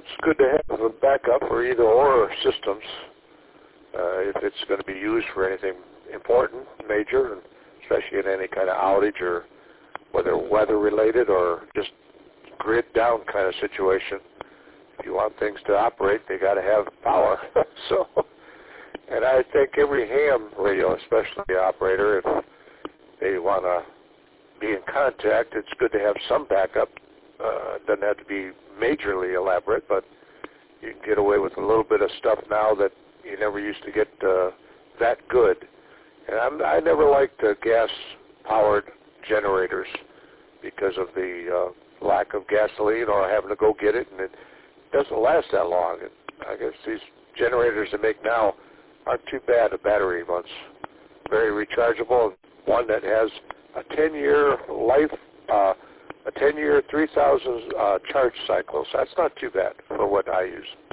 it's good to have a backup for either or systems if it's going to be used for anything important, major, especially in any kind of outage or whether weather-related or just grid-down kind of situation. If you want things to operate, they got to have power. So, and I think every ham radio, especially the operator, if they want to be in contact, it's good to have some backup. It doesn't have to be majorly elaborate, but you can get away with a little bit of stuff now that you never used to get that good. And I never liked gas-powered generators because of the lack of gasoline or having to go get it, and it doesn't last that long. And I guess these generators they make now aren't too bad. A battery one's very rechargeable. One that has a 10-year life, a 10-year 3,000 charge cycle. So that's not too bad for what I use.